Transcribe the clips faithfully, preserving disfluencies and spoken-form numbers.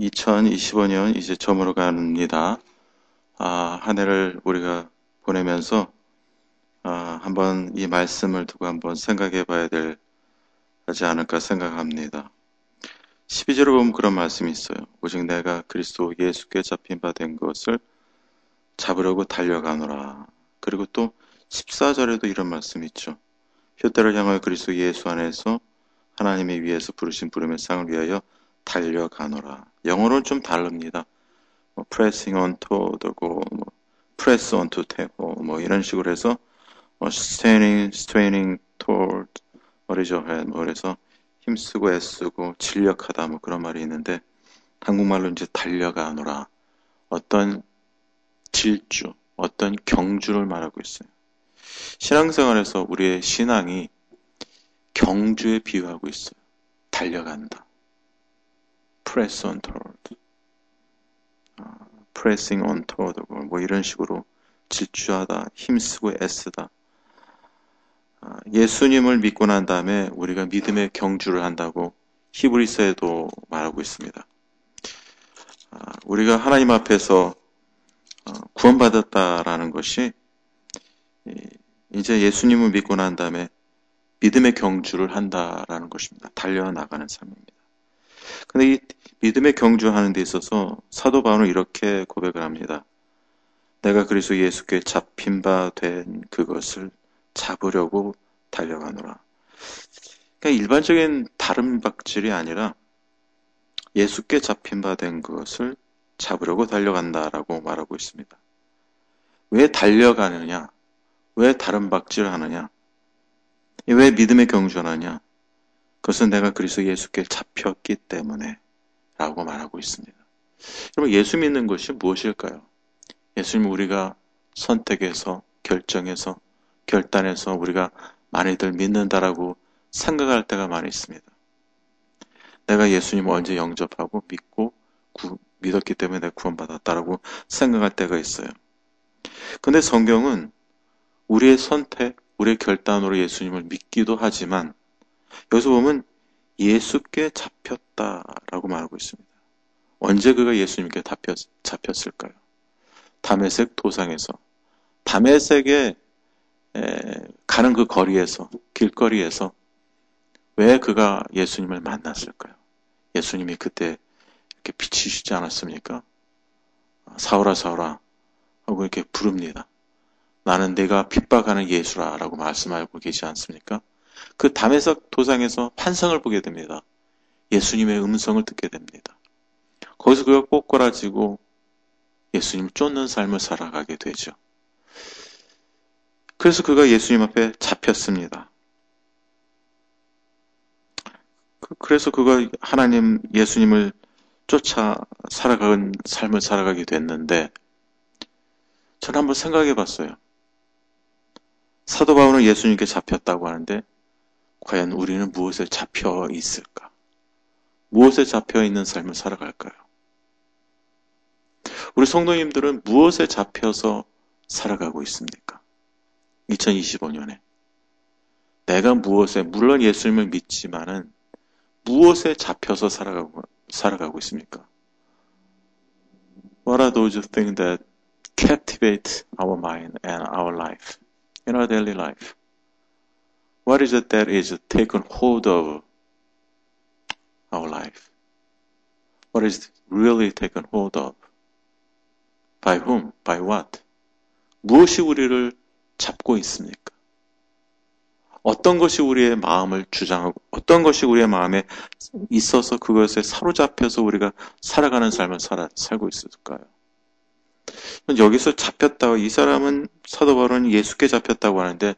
이천이십오 년 이제 저물어 갑니다. 아, 한 해를 우리가 보내면서 아, 한번 이 말씀을 두고 한번 생각해 봐야 될 하지 않을까 생각합니다. 십이 절에 보면 그런 말씀이 있어요. 오직 내가 그리스도 예수께 잡힌 바 된 것을 잡으려고 달려가노라. 그리고 또 십사 절에도 이런 말씀이 있죠. 푯대를 향하여 그리스도 예수 안에서 하나님이 위에서 부르신 부름의 상을 위하여 달려가노라. 영어로는 좀 다릅니다. 뭐 pressing on toward the goal, 뭐 press on to table, 뭐 이런 식으로 해서 뭐 straining, straining toward what is ahead, 뭐 그래서 힘쓰고 애쓰고 진력하다 뭐 그런 말이 있는데 한국말로 이제 달려가노라. 어떤 질주, 어떤 경주를 말하고 있어요. 신앙생활에서 우리의 신앙이 경주에 비유하고 있어요. 달려간다. press on toward, 어, pressing on toward, 뭐 이런 식으로 질주하다, 힘쓰고 애쓰다. 어, 예수님을 믿고 난 다음에 우리가 믿음의 경주를 한다고 히브리서에도 말하고 있습니다. 어, 우리가 하나님 앞에서 어, 구원받았다라는 것이 이제 예수님을 믿고 난 다음에 믿음의 경주를 한다라는 것입니다. 달려나가는 삶입니다. 근데 이 믿음의 경주하는 데 있어서 사도 바울은 이렇게 고백을 합니다. 내가 그리스도 예수께 잡힌 바 된 그것을 잡으려고 달려가노라. 그러니까 일반적인 다른 박질이 아니라 예수께 잡힌 바 된 그것을 잡으려고 달려간다라고 말하고 있습니다. 왜 달려가느냐? 왜 다른 박질을 하느냐? 왜 믿음의 경주하느냐? 그것은 내가 그리스도 예수께 잡혔기 때문에 라고 말하고 있습니다. 여러분, 예수 믿는 것이 무엇일까요? 예수님 우리가 선택해서 결정해서 결단해서 우리가 많이들 믿는다라고 생각할 때가 많이 있습니다. 내가 예수님을 언제 영접하고 믿고 구, 믿었기 때문에 내가 구원받았다라고 생각할 때가 있어요. 근데 성경은 우리의 선택, 우리의 결단으로 예수님을 믿기도 하지만 여기서 보면 예수께 잡혔다라고 말하고 있습니다. 언제 그가 예수님께 잡혔, 잡혔을까요? 다메섹 도상에서, 다메섹에 에, 가는 그 거리에서, 길거리에서 왜 그가 예수님을 만났을까요? 예수님이 그때 이렇게 비치시지 않았습니까? 사울아 사울아 하고 이렇게 부릅니다. 나는 내가 핍박하는 예수라 라고 말씀하고 계시지 않습니까? 그 다메섹 도상에서 환상을 보게 됩니다. 예수님의 음성을 듣게 됩니다. 거기서 그가 꼬꾸라지고 예수님을 쫓는 삶을 살아가게 되죠. 그래서 그가 예수님 앞에 잡혔습니다. 그래서 그가 하나님 예수님을 쫓아 살아가는 삶을 살아가게 됐는데 저는 한번 생각해 봤어요. 사도 바울은 예수님께 잡혔다고 하는데 과연 우리는 무엇에 잡혀 있을까? 무엇에 잡혀 있는 삶을 살아갈까요? 우리 성도님들은 무엇에 잡혀서 살아가고 있습니까? 이천이십오 년에 내가 무엇에, 물론 예수님을 믿지만은 무엇에 잡혀서 살아가고, 살아가고 있습니까? What are those things that captivate our mind and our life in our daily life? What is it that is taken hold of our life? What is really taken hold of? By whom? By what? 무엇이 우리를 잡고 있습니까? 어떤 것이 우리의 마음을 주장하고 어떤 것이 우리의 마음에 있어서 그것에 사로잡혀서 우리가 살아가는 삶을 살아, 살고 있을까요? 여기서 잡혔다고 이 사람은 사도 바울은 예수께 잡혔다고 하는데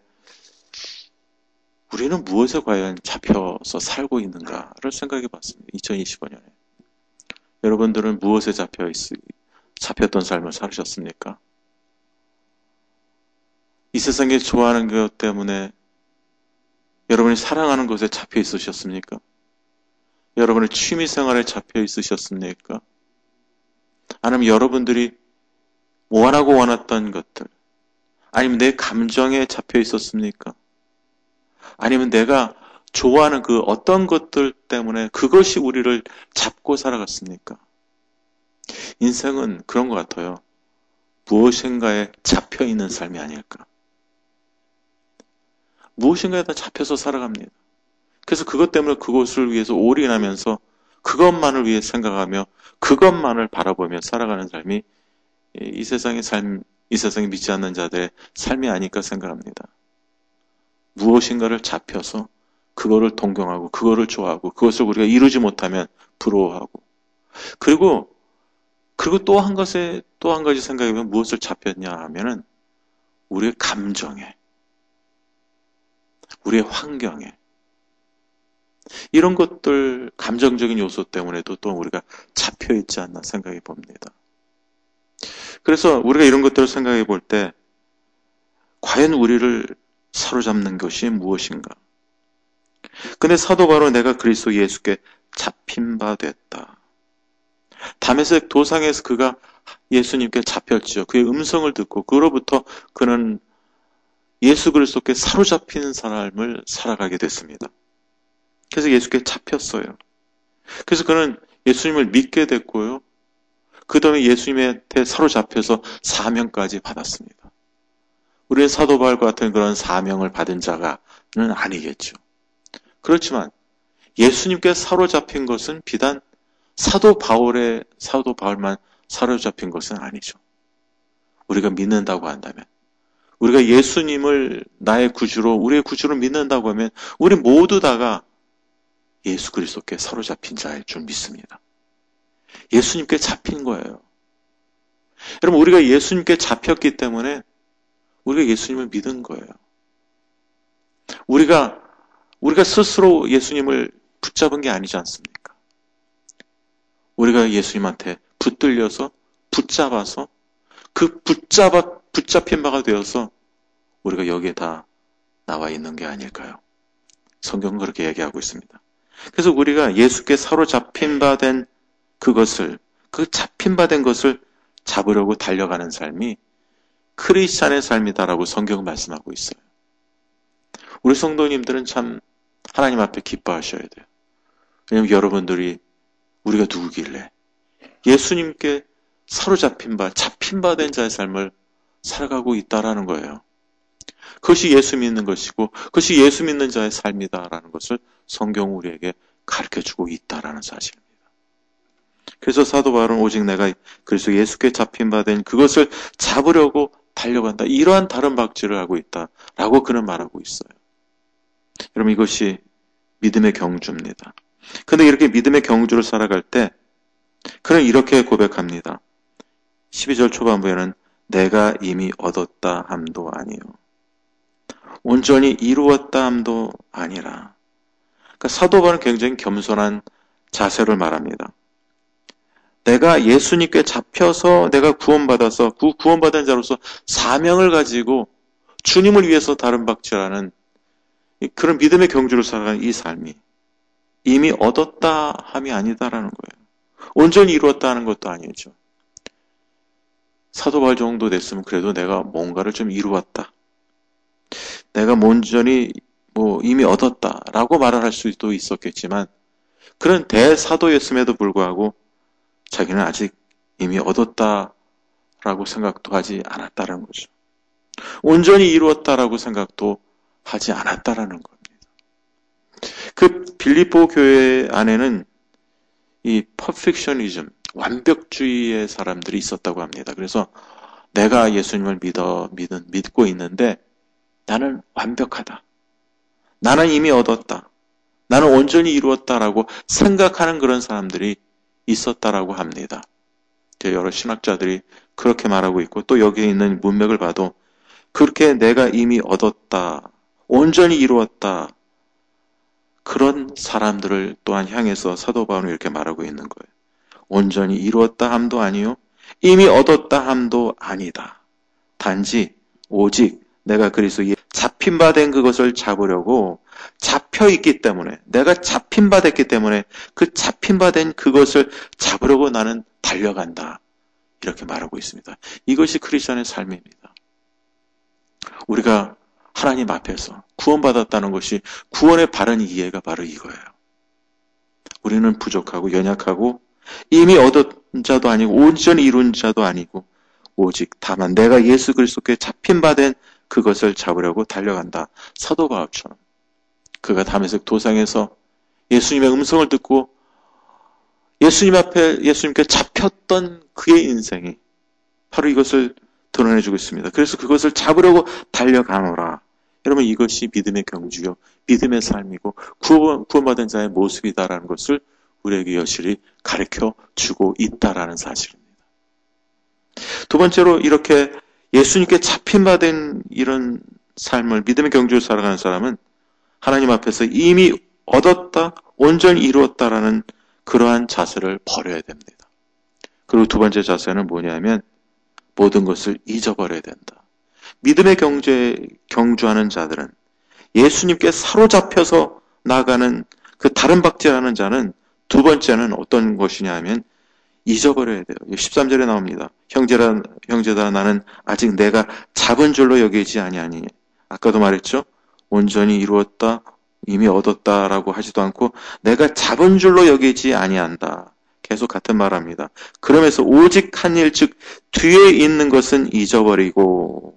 우리는 무엇에 과연 잡혀서 살고 있는가를 생각해 봤습니다. 이천이십오 년에. 여러분들은 무엇에 잡혀 있, 잡혔던 삶을 살으셨습니까? 이 세상에 좋아하는 것 때문에 여러분이 사랑하는 것에 잡혀 있으셨습니까? 여러분의 취미 생활에 잡혀 있으셨습니까? 아니면 여러분들이 원하고 원했던 것들, 아니면 내 감정에 잡혀 있었습니까? 아니면 내가 좋아하는 그 어떤 것들 때문에 그것이 우리를 잡고 살아갔습니까? 인생은 그런 것 같아요. 무엇인가에 잡혀있는 삶이 아닐까. 무엇인가에 다 잡혀서 살아갑니다. 그래서 그것 때문에 그것을 위해서 올인하면서 그것만을 위해 생각하며 그것만을 바라보며 살아가는 삶이 이 세상의 삶, 이 세상에 믿지 않는 자들의 삶이 아닐까 생각합니다. 무엇인가를 잡혀서 그거를 동경하고 그거를 좋아하고 그것을 우리가 이루지 못하면 부러워하고 그리고 그리고 또 한 것에 또 한 가지 생각해보면 무엇을 잡혔냐 하면은 우리의 감정에 우리의 환경에 이런 것들 감정적인 요소 때문에도 또 우리가 잡혀있지 않나 생각해 봅니다. 그래서 우리가 이런 것들을 생각해 볼 때 과연 우리를 사로잡는 것이 무엇인가? 근데 사도 바로 내가 그리스도 예수께 잡힌 바 됐다. 다메섹 도상에서 그가 예수님께 잡혔지요. 그의 음성을 듣고 그로부터 그는 예수 그리스도께 사로잡힌 삶을 살아가게 됐습니다. 그래서 예수께 잡혔어요. 그래서 그는 예수님을 믿게 됐고요. 그 다음에 예수님한테 사로잡혀서 사명까지 받았습니다. 우리의 사도 바울과 같은 그런 사명을 받은 자가는 아니겠죠. 그렇지만 예수님께 사로잡힌 것은 비단 사도 바울의 사도 바울만 사로잡힌 것은 아니죠. 우리가 믿는다고 한다면, 우리가 예수님을 나의 구주로, 우리의 구주로 믿는다고 하면 우리 모두 다가 예수 그리스도께 사로잡힌 자일 줄 믿습니다. 예수님께 잡힌 거예요. 여러분, 우리가 예수님께 잡혔기 때문에 우리가 예수님을 믿은 거예요. 우리가 우리가 스스로 예수님을 붙잡은 게 아니지 않습니까? 우리가 예수님한테 붙들려서 붙잡아서 그 붙잡아 붙잡힌 바가 되어서 우리가 여기에 다 나와 있는 게 아닐까요? 성경은 그렇게 얘기하고 있습니다. 그래서 우리가 예수께 사로잡힌 바 된 그것을, 그 잡힌 바 된 것을 잡으려고 달려가는 삶이 크리스찬의 삶이다라고 성경은 말씀하고 있어요. 우리 성도님들은 참 하나님 앞에 기뻐하셔야 돼요. 왜냐하면 여러분들이 우리가 누구길래 예수님께 사로잡힌 바, 잡힌 바 된 자의 삶을 살아가고 있다라는 거예요. 그것이 예수 믿는 것이고 그것이 예수 믿는 자의 삶이다라는 것을 성경은 우리에게 가르쳐주고 있다라는 사실입니다. 그래서 사도 바울은 오직 내가 그리스도 예수께 잡힌 바 된 그것을 잡으려고 달려간다. 이러한 다른 박질을 하고 있다라고 그는 말하고 있어요. 여러분, 이것이 믿음의 경주입니다. 그런데 이렇게 믿음의 경주를 살아갈 때 그는 이렇게 고백합니다. 십이 절 초반부에는 내가 이미 얻었다 함도 아니요 온전히 이루었다 함도 아니라. 그러니까 사도 바울은 굉장히 겸손한 자세를 말합니다. 내가 예수님께 잡혀서 내가 구원받아서 그 구원받은 자로서 사명을 가지고 주님을 위해서 다른 박질하는 그런 믿음의 경주를 살아가는 이 삶이 이미 얻었다 함이 아니다라는 거예요. 온전히 이루었다 하는 것도 아니죠. 사도 바울 정도 됐으면 그래도 내가 뭔가를 좀 이루었다. 내가 온전히 뭐 이미 얻었다라고 말을 할 수도 있었겠지만 그런 대사도였음에도 불구하고 자기는 아직 이미 얻었다라고 생각도 하지 않았다는 거죠. 온전히 이루었다라고 생각도 하지 않았다라는 겁니다. 그 빌립보 교회 안에는 이 퍼펙셔니즘, 완벽주의의 사람들이 있었다고 합니다. 그래서 내가 예수님을 믿어, 믿은, 믿고 있는데 나는 완벽하다. 나는 이미 얻었다. 나는 온전히 이루었다라고 생각하는 그런 사람들이 있었다라고 합니다. 여러 신학자들이 그렇게 말하고 있고 또 여기에 있는 문맥을 봐도 그렇게 내가 이미 얻었다, 온전히 이루었다 그런 사람들을 또한 향해서 사도 바울은 이렇게 말하고 있는 거예요. 온전히 이루었다 함도 아니요 이미 얻었다 함도 아니다. 단지 오직 내가 그리스도에 잡힌 바 된 그것을 잡으려고 잡혀 있기 때문에 내가 잡힌 바 됐기 때문에 그 잡힌 바 된 그것을 잡으려고 나는 달려간다. 이렇게 말하고 있습니다. 이것이 크리스천의 삶입니다. 우리가 하나님 앞에서 구원받았다는 것이 구원의 바른 이해가 바로 이거예요. 우리는 부족하고 연약하고 이미 얻은 자도 아니고 온전히 이룬 자도 아니고 오직 다만 내가 예수 그리스도께 잡힌 바 된 그것을 잡으려고 달려간다. 사도 바울처럼 그가 다메섹 도상에서 예수님의 음성을 듣고 예수님 앞에 예수님께 잡혔던 그의 인생이 바로 이것을 드러내주고 있습니다. 그래서 그것을 잡으려고 달려가노라. 여러분, 이것이 믿음의 경주요, 믿음의 삶이고 구원, 구원받은 자의 모습이다라는 것을 우리에게 여실히 가르쳐주고 있다라는 사실입니다. 두 번째로 이렇게 예수님께 잡힌 바 된 이런 삶을 믿음의 경주로 살아가는 사람은 하나님 앞에서 이미 얻었다, 온전히 이루었다라는 그러한 자세를 버려야 됩니다. 그리고 두 번째 자세는 뭐냐면 모든 것을 잊어버려야 된다. 믿음의 경주에 경주하는 자들은 예수님께 사로잡혀서 나가는 그 다른 박제하는 자는 두 번째는 어떤 것이냐 하면 잊어버려야 돼요. 십삼 절에 나옵니다. 형제라, 형제다 나는 아직 내가 잡은 줄로 여기지 아니하니. 아까도 말했죠. 온전히 이루었다, 이미 얻었다라고 하지도 않고 내가 잡은 줄로 여기지 아니한다. 계속 같은 말합니다. 그러면서 오직 한 일, 즉 뒤에 있는 것은 잊어버리고,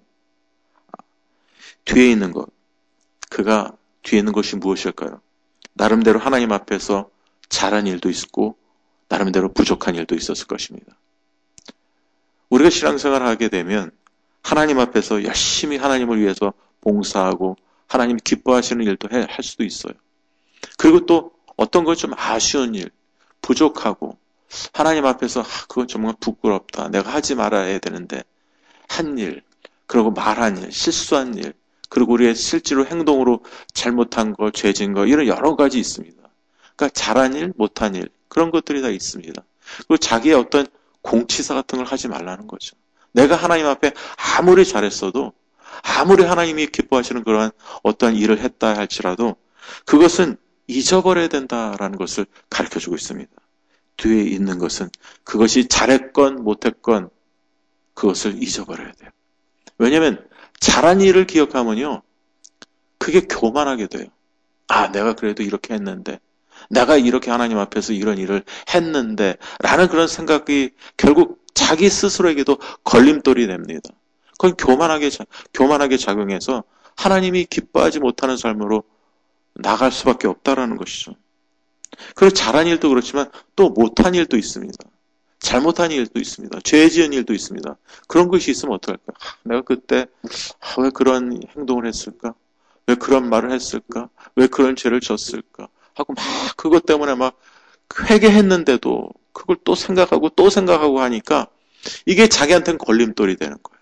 뒤에 있는 것, 그가 뒤에 있는 것이 무엇일까요? 나름대로 하나님 앞에서 잘한 일도 있었고 나름대로 부족한 일도 있었을 것입니다. 우리가 신앙생활을 하게 되면 하나님 앞에서 열심히 하나님을 위해서 봉사하고 하나님이 기뻐하시는 일도 할 수도 있어요. 그리고 또 어떤 것 좀 아쉬운 일, 부족하고 하나님 앞에서 아, 그건 정말 부끄럽다. 내가 하지 말아야 되는데 한 일, 그리고 말한 일, 실수한 일, 그리고 우리의 실제로 행동으로 잘못한 거, 죄진 거 이런 여러 가지 있습니다. 그러니까 잘한 일, 못한 일 그런 것들이 다 있습니다. 그리고 자기의 어떤 공치사 같은 걸 하지 말라는 거죠. 내가 하나님 앞에 아무리 잘했어도 아무리 하나님이 기뻐하시는 그러한 어떠한 일을 했다 할지라도 그것은 잊어버려야 된다라는 것을 가르쳐주고 있습니다. 뒤에 있는 것은 그것이 잘했건 못했건 그것을 잊어버려야 돼요. 왜냐하면 잘한 일을 기억하면요. 그게 교만하게 돼요. 아, 내가 그래도 이렇게 했는데 내가 이렇게 하나님 앞에서 이런 일을 했는데 라는 그런 생각이 결국 자기 스스로에게도 걸림돌이 됩니다. 그건 교만하게, 교만하게 작용해서 하나님이 기뻐하지 못하는 삶으로 나갈 수밖에 없다라는 것이죠. 그리고 잘한 일도 그렇지만 또 못한 일도 있습니다. 잘못한 일도 있습니다. 죄 지은 일도 있습니다. 그런 것이 있으면 어떡할까? 아, 내가 그때 아, 왜 그런 행동을 했을까? 왜 그런 말을 했을까? 왜 그런 죄를 졌을까? 하고 막 그것 때문에 막 회개했는데도 그걸 또 생각하고 또 생각하고 하니까 이게 자기한테는 걸림돌이 되는 거예요.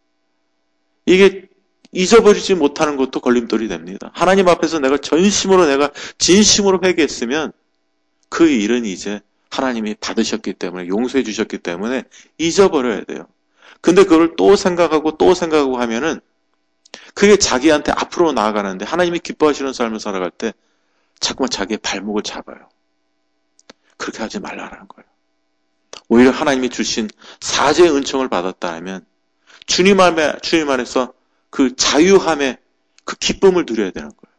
이게 잊어버리지 못하는 것도 걸림돌이 됩니다. 하나님 앞에서 내가 전심으로 내가 진심으로 회개했으면 그 일은 이제 하나님이 받으셨기 때문에 용서해 주셨기 때문에 잊어버려야 돼요. 근데 그걸 또 생각하고 또 생각하고 하면은 그게 자기한테 앞으로 나아가는데 하나님이 기뻐하시는 삶을 살아갈 때 자꾸만 자기의 발목을 잡아요. 그렇게 하지 말라는 거예요. 오히려 하나님이 주신 사죄의 은총을 받았다면 주님 안에, 주님 안에서 그 자유함의 그 기쁨을 누려야 되는 거예요.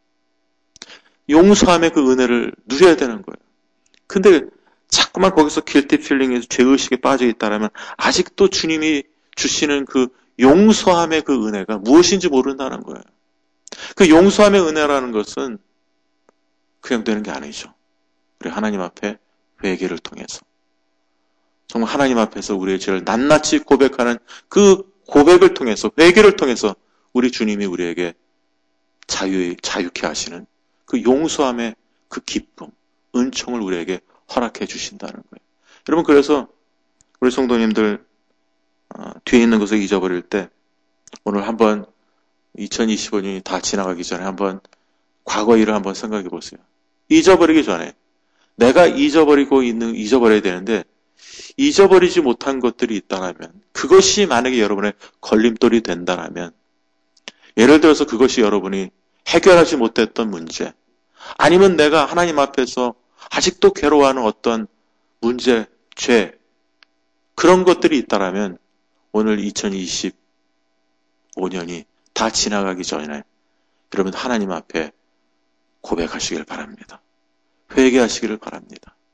용서함의 그 은혜를 누려야 되는 거예요. 근데 자꾸만 거기서 길티 필링에서 죄의식에 빠져 있다라면 아직도 주님이 주시는 그 용서함의 그 은혜가 무엇인지 모른다는 거예요. 그 용서함의 은혜라는 것은 그냥 되는 게 아니죠. 우리 하나님 앞에 회개를 통해서 정말 하나님 앞에서 우리의 죄를 낱낱이 고백하는 그 고백을 통해서 회개를 통해서 우리 주님이 우리에게 자유, 자유케 하시는 그 용서함의 그 기쁨, 은총을 우리에게 허락해 주신다는 거예요. 여러분 그래서 우리 성도님들 어, 뒤에 있는 것을 잊어버릴 때 오늘 한번 이천이십오 년이 다 지나가기 전에 한번 과거 일을 한번 생각해 보세요. 잊어버리기 전에 내가 잊어버리고 있는 잊어버려야 되는데 잊어버리지 못한 것들이 있다면 그것이 만약에 여러분의 걸림돌이 된다면 예를 들어서 그것이 여러분이 해결하지 못했던 문제 아니면 내가 하나님 앞에서 아직도 괴로워하는 어떤 문제, 죄 그런 것들이 있다면 오늘 이천이십오 년이 다 지나가기 전에 여러분 하나님 앞에 고백하시길 바랍니다. 회개하시기를 바랍니다.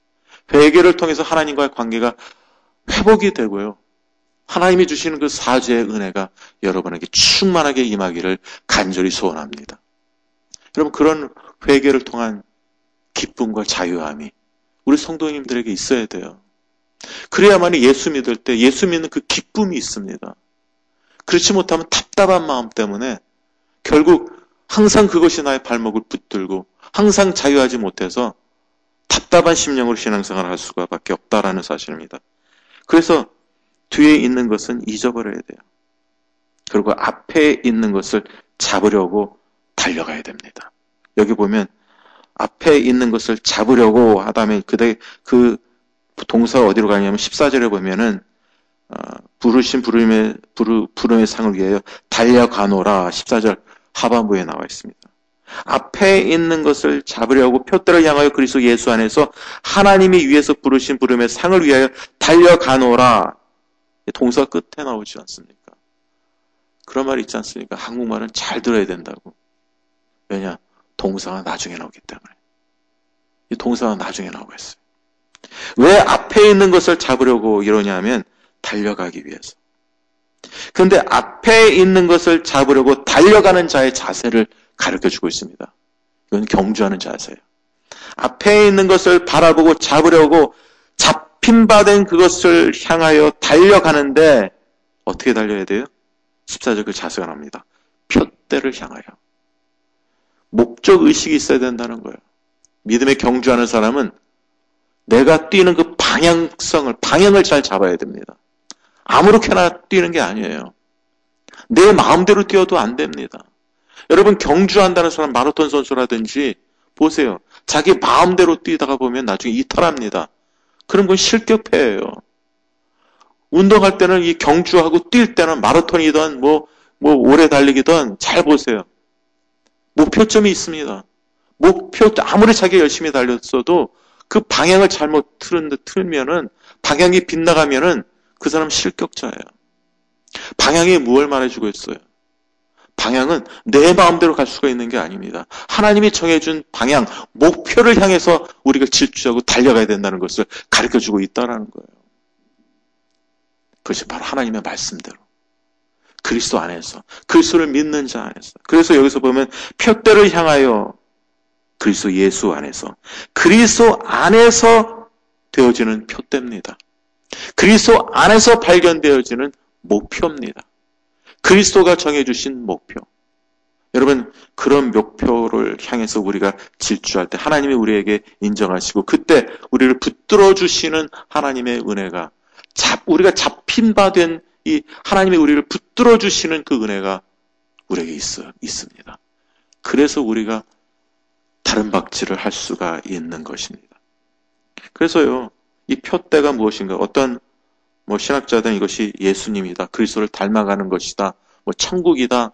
회개를 통해서 하나님과의 관계가 회복이 되고요. 하나님이 주시는 그 사죄의 은혜가 여러분에게 충만하게 임하기를 간절히 소원합니다. 여러분, 그런 회개를 통한 기쁨과 자유함이 우리 성도님들에게 있어야 돼요. 그래야만 예수 믿을 때 예수 믿는 그 기쁨이 있습니다. 그렇지 못하면 답답한 마음 때문에 결국 항상 그것이 나의 발목을 붙들고 항상 자유하지 못해서 답답한 심령으로 신앙생활을 할 수가 밖에 없다라는 사실입니다. 그래서 뒤에 있는 것은 잊어버려야 돼요. 그리고 앞에 있는 것을 잡으려고 달려가야 됩니다. 여기 보면 앞에 있는 것을 잡으려고 하다면 그대 그 동사가 어디로 가냐면 십사 절에 보면은 어, 부르신 부름의 부르, 부름의 상을 위하여 달려가노라 십사 절 하반부에 나와 있습니다. 앞에 있는 것을 잡으려고 표대를 향하여 그리스도 예수 안에서 하나님이 위에서 부르신 부름의 상을 위하여 달려가노라. 동사 끝에 나오지 않습니까? 그런 말이 있지 않습니까? 한국말은 잘 들어야 된다고. 왜냐? 동사가 나중에 나오기 때문에. 이 동사가 나중에 나오고 있어요. 왜 앞에 있는 것을 잡으려고 이러냐면 달려가기 위해서. 그런데 앞에 있는 것을 잡으려고 달려가는 자의 자세를 가르쳐주고 있습니다. 이건 경주하는 자세예요. 앞에 있는 것을 바라보고 잡으려고 잡힌 바 된 그것을 향하여 달려가는데 어떻게 달려야 돼요? 십사 절 그 자세가 나옵니다. 표대를 향하여. 목적의식이 있어야 된다는 거예요. 믿음에 경주하는 사람은 내가 뛰는 그 방향성을, 방향을 잘 잡아야 됩니다. 아무렇게나 뛰는 게 아니에요. 내 마음대로 뛰어도 안 됩니다. 여러분, 경주한다는 사람, 마라톤 선수라든지 보세요. 자기 마음대로 뛰다가 보면 나중에 이탈합니다. 그런 건 실격패예요. 운동할 때는 이 경주하고 뛸 때는 마라톤이든 뭐, 뭐 오래 달리기든 잘 보세요. 목표점이 있습니다. 목표, 아무리 자기가 열심히 달렸어도 그 방향을 잘못 틀은, 틀면은, 방향이 빗나가면은 그 사람 실격자예요. 방향이 무엇을 말해주고 있어요? 방향은 내 마음대로 갈 수가 있는 게 아닙니다. 하나님이 정해준 방향, 목표를 향해서 우리가 질주하고 달려가야 된다는 것을 가르쳐주고 있다는 거예요. 그것이 바로 하나님의 말씀대로. 그리스도 안에서, 그리스도를 믿는 자 안에서. 그래서 여기서 보면 표대를 향하여 그리스도 예수 안에서, 그리스도 안에서 되어지는 표대입니다. 그리스도 안에서 발견되어지는 목표입니다. 그리스도가 정해주신 목표. 여러분, 그런 목표를 향해서 우리가 질주할 때 하나님이 우리에게 인정하시고 그때 우리를 붙들어 주시는 하나님의 은혜가 잡, 우리가 잡힌 바 된 이 하나님이 우리를 붙들어 주시는 그 은혜가 우리에게 있어, 있습니다. 그래서 우리가 다른 박질을 할 수가 있는 것입니다. 그래서요, 이 표대가 무엇인가? 어떤 뭐 신학자들은 이것이 예수님이다, 그리스도를 닮아가는 것이다, 뭐 천국이다로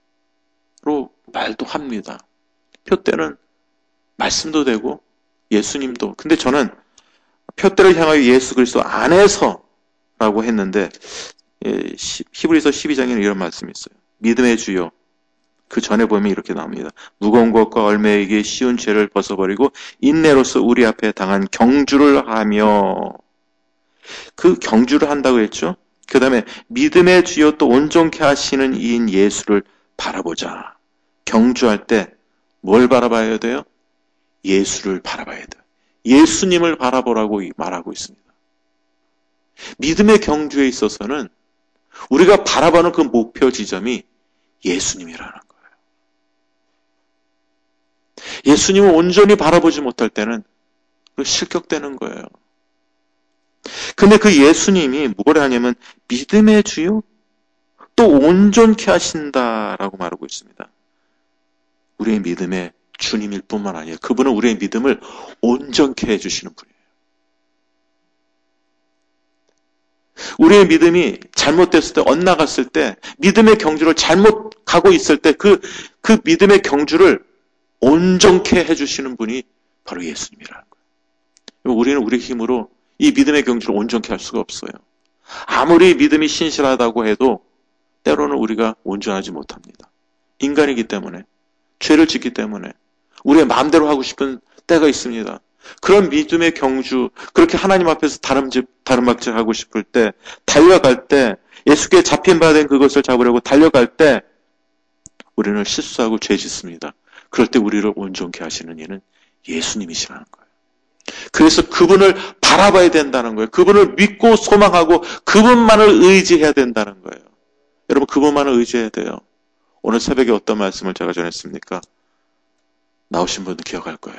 말도 합니다. 표대는 말씀도 되고 예수님도. 근데 저는 표대를 향하여 예수 그리스도 안에서라고 했는데 히브리서 십이 장에는 이런 말씀이 있어요. 믿음의 주요. 그 전에 보면 이렇게 나옵니다. 무거운 것과 얼매이기 쉬운 죄를 벗어버리고 인내로서 우리 앞에 당한 경주를 하며, 그 경주를 한다고 했죠. 그 다음에 믿음의 주요 또 온전케 하시는 이인 예수를 바라보자. 경주할 때 뭘 바라봐야 돼요? 예수를 바라봐야 돼요. 예수님을 바라보라고 말하고 있습니다. 믿음의 경주에 있어서는 우리가 바라보는 그 목표 지점이 예수님이라는 거예요. 예수님을 온전히 바라보지 못할 때는 실격되는 거예요. 근데 그 예수님이 뭘 하냐면 믿음의 주요 또 온전케 하신다라고 말하고 있습니다. 우리의 믿음의 주님일 뿐만 아니에요. 그분은 우리의 믿음을 온전케 해주시는 분이에요. 우리의 믿음이 잘못됐을 때, 엇나갔을 때, 믿음의 경주를 잘못 가고 있을 때, 그, 그 믿음의 경주를 온전케 해주시는 분이 바로 예수님이라는 거예요. 우리는 우리 힘으로 이 믿음의 경주를 온전케 할 수가 없어요. 아무리 믿음이 신실하다고 해도 때로는 우리가 온전하지 못합니다. 인간이기 때문에, 죄를 짓기 때문에, 우리의 마음대로 하고 싶은 때가 있습니다. 그런 믿음의 경주, 그렇게 하나님 앞에서 다름질, 다름막질하고 싶을 때, 달려갈 때, 예수께 잡힌 바 된 그것을 잡으려고 달려갈 때, 우리는 실수하고 죄 짓습니다. 그럴 때 우리를 온전케 하시는 이는 예수님이시라는 거예요. 그래서 그분을 바라봐야 된다는 거예요. 그분을 믿고 소망하고 그분만을 의지해야 된다는 거예요. 여러분, 그분만을 의지해야 돼요. 오늘 새벽에 어떤 말씀을 제가 전했습니까? 나오신 분도 기억할 거예요.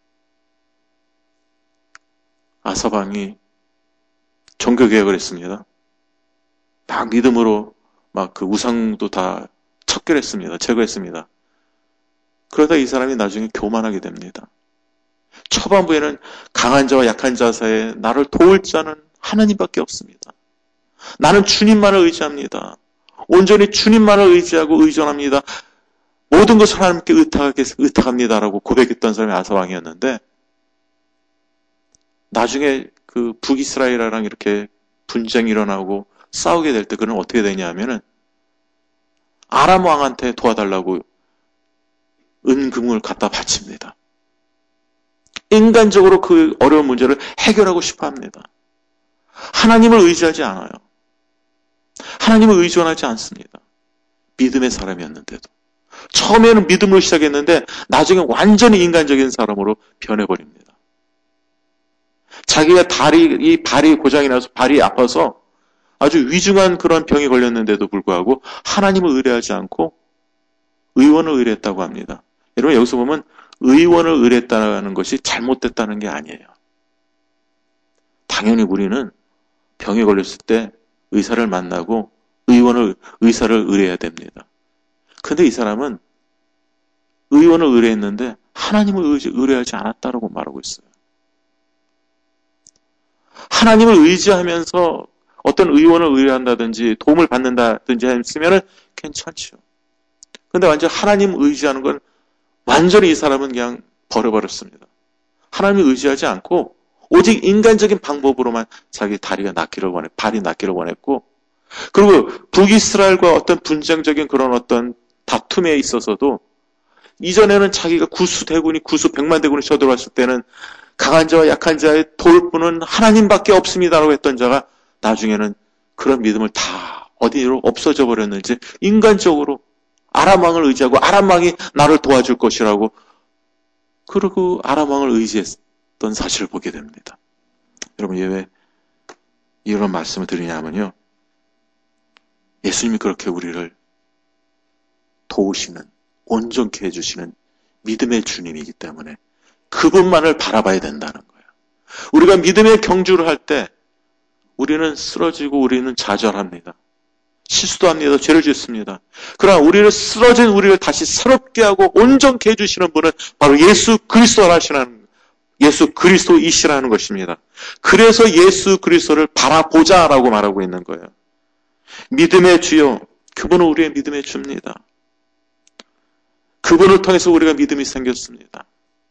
아사방이 종교개혁을 했습니다. 막 믿음으로 막 그 우상도 다 척결했습니다. 제거했습니다. 그러다 이 사람이 나중에 교만하게 됩니다. 초반부에는 강한 자와 약한 자 사이에 나를 도울 자는 하나님밖에 없습니다. 나는 주님만을 의지합니다. 온전히 주님만을 의지하고 의존합니다. 모든 것을 하나님께 의탁합니다라고 고백했던 사람이 아사왕이었는데, 나중에 그 북이스라엘이랑 이렇게 분쟁이 일어나고 싸우게 될 때 그는 어떻게 되냐 하면은 아람 왕한테 도와달라고 은금을 갖다 바칩니다. 인간적으로 그 어려운 문제를 해결하고 싶어 합니다. 하나님을 의지하지 않아요. 하나님을 의존하지 않습니다. 믿음의 사람이었는데도. 처음에는 믿음으로 시작했는데 나중에 완전히 인간적인 사람으로 변해버립니다. 자기가 다리, 이 발이 고장이 나서 발이 아파서 아주 위중한 그런 병이 걸렸는데도 불구하고 하나님을 의뢰하지 않고 의원을 의뢰했다고 합니다. 여러분, 여기서 보면 의원을 의뢰했다는 것이 잘못됐다는 게 아니에요. 당연히 우리는 병에 걸렸을 때 의사를 만나고 의원을, 의사를 의뢰해야 됩니다. 근데 이 사람은 의원을 의뢰했는데 하나님을 의뢰하지 않았다고 말하고 있어요. 하나님을 의지하면서 어떤 의원을 의뢰한다든지 도움을 받는다든지 했으면 괜찮죠. 근데 완전 하나님 의지하는 건 완전히 이 사람은 그냥 버려버렸습니다. 하나님을 의지하지 않고 오직 인간적인 방법으로만 자기 다리가 낫기를 원해, 발이 낫기를 원했고, 그리고 북이스라엘과 어떤 분쟁적인 그런 어떤 다툼에 있어서도 이전에는 자기가 구수 대군이 구수 백만 대군이 쳐들어왔을 때는 강한 자와 약한 자의 도울 분은 하나님밖에 없습니다라고 했던 자가 나중에는 그런 믿음을 다 어디로 없어져 버렸는지 인간적으로 아람 왕을 의지하고 아람 왕이 나를 도와줄 것이라고 그러고 아람 왕을 의지했던 사실을 보게 됩니다. 여러분, 왜 이런 말씀을 드리냐면요, 예수님이 그렇게 우리를 도우시는, 온전케 해주시는 믿음의 주님이기 때문에 그분만을 바라봐야 된다는 거예요. 우리가 믿음의 경주를 할 때 우리는 쓰러지고 우리는 좌절합니다. 실수도 합니다. 죄를 짓습니다. 그러나 우리를 쓰러진 우리를 다시 새롭게 하고 온전케 해주시는 분은 바로 예수 그리스도라시는, 예수 그리스도이시라는 것입니다. 그래서 예수 그리스도를 바라보자라고 말하고 있는 거예요. 믿음의 주요, 그분은 우리의 믿음의 주입니다. 그분을 통해서 우리가 믿음이 생겼습니다.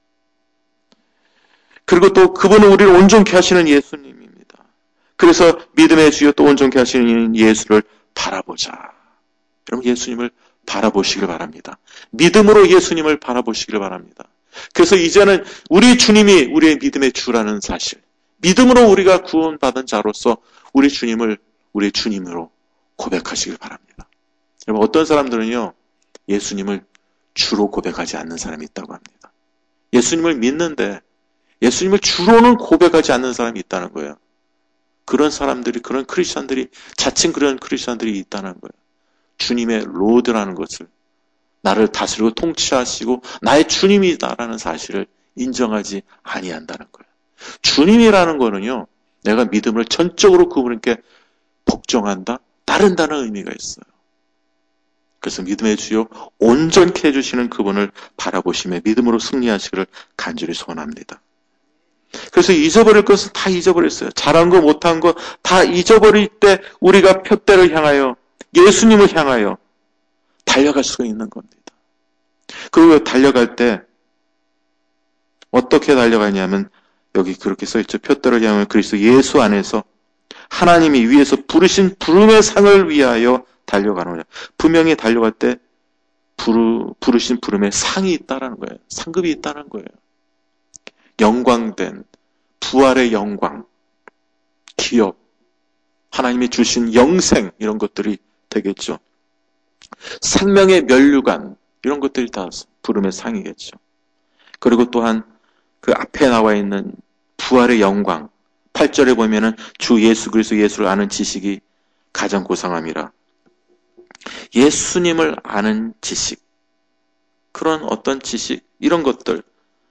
그리고 또 그분은 우리를 온전케 하시는 예수님입니다. 그래서 믿음의 주요 또 온전케 하시는 예수를 바라보자. 여러분, 예수님을 바라보시길 바랍니다. 믿음으로 예수님을 바라보시길 바랍니다. 그래서 이제는 우리 주님이 우리의 믿음의 주라는 사실, 믿음으로 우리가 구원받은 자로서 우리 주님을 우리의 주님으로 고백하시길 바랍니다. 여러분, 어떤 사람들은요, 예수님을 주로 고백하지 않는 사람이 있다고 합니다. 예수님을 믿는데 예수님을 주로는 고백하지 않는 사람이 있다는 거예요. 그런 사람들이, 그런 크리스천들이, 자칭 그런 크리스천들이 있다는 거예요. 주님의 로드라는 것을, 나를 다스리고 통치하시고 나의 주님이다라는 사실을 인정하지 아니한다는 거예요. 주님이라는 거는요, 내가 믿음을 전적으로 그분께 복종한다, 따른다는 의미가 있어요. 그래서 믿음의 주요 온전케 해주시는 그분을 바라보시며 믿음으로 승리하시기를 간절히 소원합니다. 그래서 잊어버릴 것은 다 잊어버렸어요. 잘한 거 못한 거 다 잊어버릴 때 우리가 표대를 향하여, 예수님을 향하여 달려갈 수가 있는 겁니다. 그리고 달려갈 때 어떻게 달려가냐면 여기 그렇게 써있죠. 표대를 향하여 그리스도 예수 안에서 하나님이 위에서 부르신 부름의 상을 위하여 달려가노라. 분명히 달려갈 때 부르, 부르신 부름의 상이 있다는 거예요. 상급이 있다는 거예요. 영광된 부활의 영광, 기업, 하나님이 주신 영생 이런 것들이 되겠죠. 생명의 면류관 이런 것들이 다 부름의 상이겠죠. 그리고 또한 그 앞에 나와 있는 부활의 영광, 팔 절에 보면은 주 예수 그리스도 예수를 아는 지식이 가장 고상함이라. 예수님을 아는 지식, 그런 어떤 지식, 이런 것들,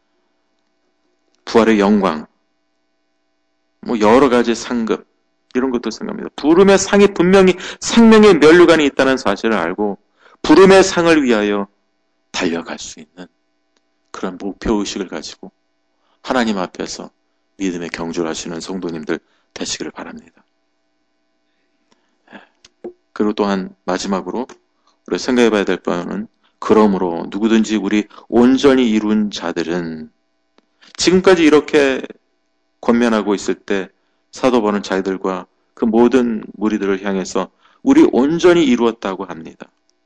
부활의 영광, 뭐 여러 가지 상급, 이런 것도 생각합니다. 부름의 상이 분명히 생명의 면류관이 있다는 사실을 알고 부름의 상을 위하여 달려갈 수 있는 그런 목표의식을 가지고 하나님 앞에서 믿음의 경주를 하시는 성도님들 되시기를 바랍니다. 그리고 또한 마지막으로 우리 생각해 봐야 될 바는, 그러므로 누구든지 우리 온전히 이룬 자들은, 지금까지 이렇게 권면하고 있을 때 사도 바울은 자기들과 그 모든 무리들을 향해서 우리 온전히 이루었다고 합니다.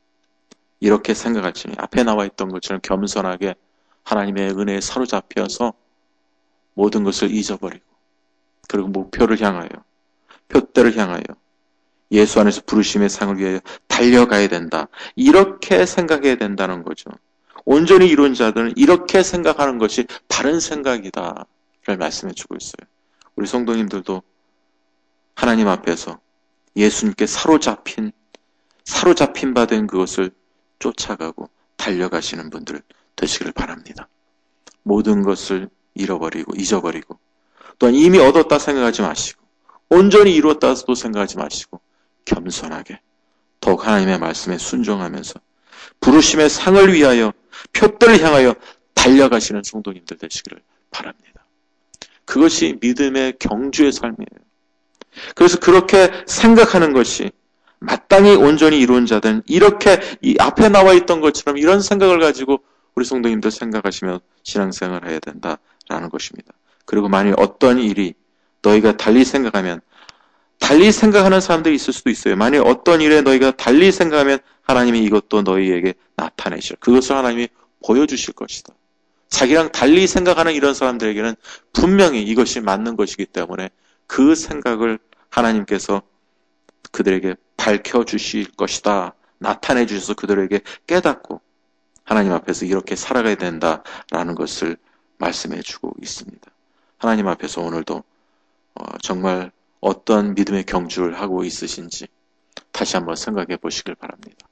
이렇게 생각할지니 앞에 나와 있던 것처럼 겸손하게 하나님의 은혜에 사로잡혀서 모든 것을 잊어버리고, 그리고 목표를 향하여, 표대를 향하여 예수 안에서 부르심의 상을 위하여 달려가야 된다. 이렇게 생각해야 된다는 거죠. 온전히 이룬 자들은 이렇게 생각하는 것이 바른 생각이다 를 말씀해 주고 있어요. 우리 성도님들도 하나님 앞에서 예수님께 사로잡힌, 사로잡힌 바 된 그것을 쫓아가고 달려가시는 분들 되시기를 바랍니다. 모든 것을 잃어버리고 잊어버리고, 또한 이미 얻었다 생각하지 마시고, 온전히 이루었다도 생각하지 마시고, 겸손하게 더욱 하나님의 말씀에 순종하면서 부르심의 상을 위하여, 표대를 향하여 달려가시는 성도님들 되시기를 바랍니다. 그것이 믿음의 경주의 삶이에요. 그래서 그렇게 생각하는 것이, 마땅히 온전히 이룬 자들은 이렇게 이 앞에 나와 있던 것처럼 이런 생각을 가지고 우리 성도님들 생각하시며 신앙생활을 해야 된다라는 것입니다. 그리고 만일 어떤 일이 너희가 달리 생각하면, 달리 생각하는 사람들이 있을 수도 있어요. 만일 어떤 일에 너희가 달리 생각하면 하나님이 이것도 너희에게 나타내실, 그것을 하나님이 보여주실 것이다. 자기랑 달리 생각하는 이런 사람들에게는 분명히 이것이 맞는 것이기 때문에 그 생각을 하나님께서 그들에게 밝혀주실 것이다. 나타내 주셔서 그들에게 깨닫고 하나님 앞에서 이렇게 살아가야 된다라는 것을 말씀해 주고 있습니다. 하나님 앞에서 오늘도 정말 어떤 믿음의 경주를 하고 있으신지 다시 한번 생각해 보시길 바랍니다.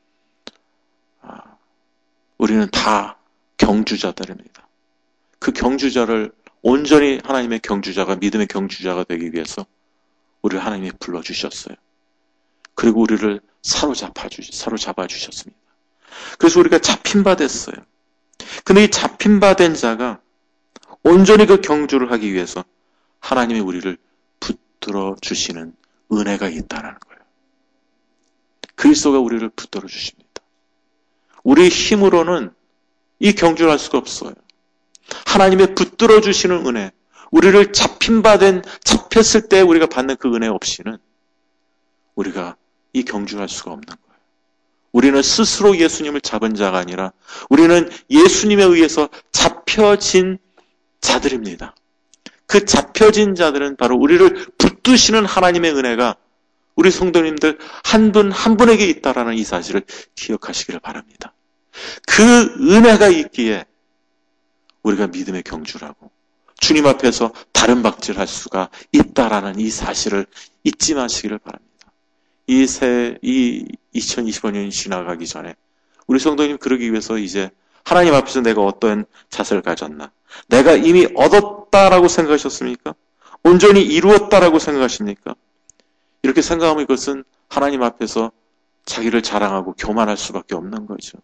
우리는 다 경주자들입니다. 그 경주자를 온전히 하나님의 경주자가, 믿음의 경주자가 되기 위해서 우리를 하나님이 불러주셨어요. 그리고 우리를 사로잡아, 주, 사로잡아 주셨습니다. 그래서 우리가 잡힌 바 됐어요. 근데 이 잡힌 바 된 자가 온전히 그 경주를 하기 위해서 하나님이 우리를 붙들어 주시는 은혜가 있다는 거예요. 그리스도가 우리를 붙들어 주십니다. 우리의 힘으로는 이 경주를 할 수가 없어요. 하나님의 붙들어 주시는 은혜, 우리를 잡힌 바 된, 잡혔을 때 우리가 받는 그 은혜 없이는 우리가 이 경주를 할 수가 없는 거예요. 우리는 스스로 예수님을 잡은 자가 아니라 우리는 예수님에 의해서 잡혀진 자들입니다. 그 잡혀진 자들은 바로 우리를 붙드시는 하나님의 은혜가 우리 성도님들 한 분 한 분에게 있다라는 이 사실을 기억하시기를 바랍니다. 그 은혜가 있기에 우리가 믿음의 경주를 하고 주님 앞에서 다른 박질할 수가 있다라는 이 사실을 잊지 마시기를 바랍니다. 이 새, 이 이천이십오 년이 지나가기 전에 우리 성도님 그러기 위해서 이제 하나님 앞에서 내가 어떤 자세를 가졌나? 내가 이미 얻었다라고 생각하셨습니까? 온전히 이루었다라고 생각하십니까? 이렇게 생각하면 이것은 하나님 앞에서 자기를 자랑하고 교만할 수밖에 없는 거죠.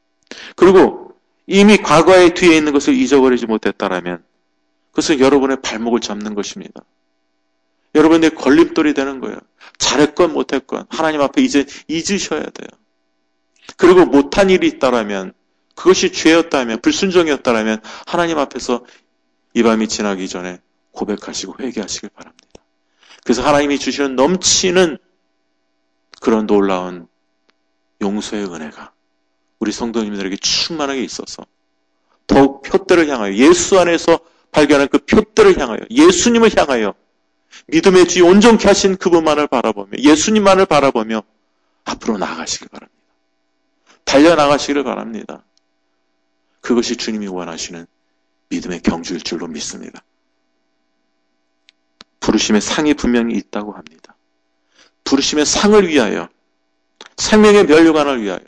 그리고 이미 과거의 뒤에 있는 것을 잊어버리지 못했다라면 그것은 여러분의 발목을 잡는 것입니다. 여러분의 걸림돌이 되는 거예요. 잘했건 못했건 하나님 앞에 이제 잊으셔야 돼요. 그리고 못한 일이 있다라면, 그것이 죄였다면, 불순종이었다라면 하나님 앞에서 이 밤이 지나기 전에 고백하시고 회개하시길 바랍니다. 그래서 하나님이 주시는 넘치는 그런 놀라운 용서의 은혜가 우리 성도님들에게 충만하게 있어서 더욱 표대를 향하여 예수 안에서 발견한 그 표대를 향하여, 예수님을 향하여 믿음의 주에 온전케 하신 그분만을 바라보며, 예수님만을 바라보며 앞으로 나아가시길 바랍니다. 달려나가시기를 바랍니다. 그것이 주님이 원하시는 믿음의 경주일 줄로 믿습니다. 부르심의 상이 분명히 있다고 합니다. 부르심의 상을 위하여, 생명의 면류관을 위하여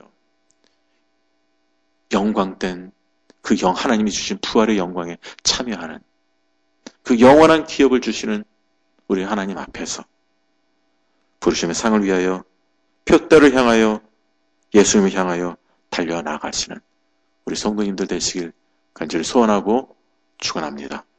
영광된 그 영, 하나님이 주신 부활의 영광에 참여하는 그 영원한 기업을 주시는 우리 하나님 앞에서 부르심의 상을 위하여, 표대를 향하여, 예수님을 향하여 달려나가시는 우리 성도님들 되시길 간절히 소원하고 축원합니다.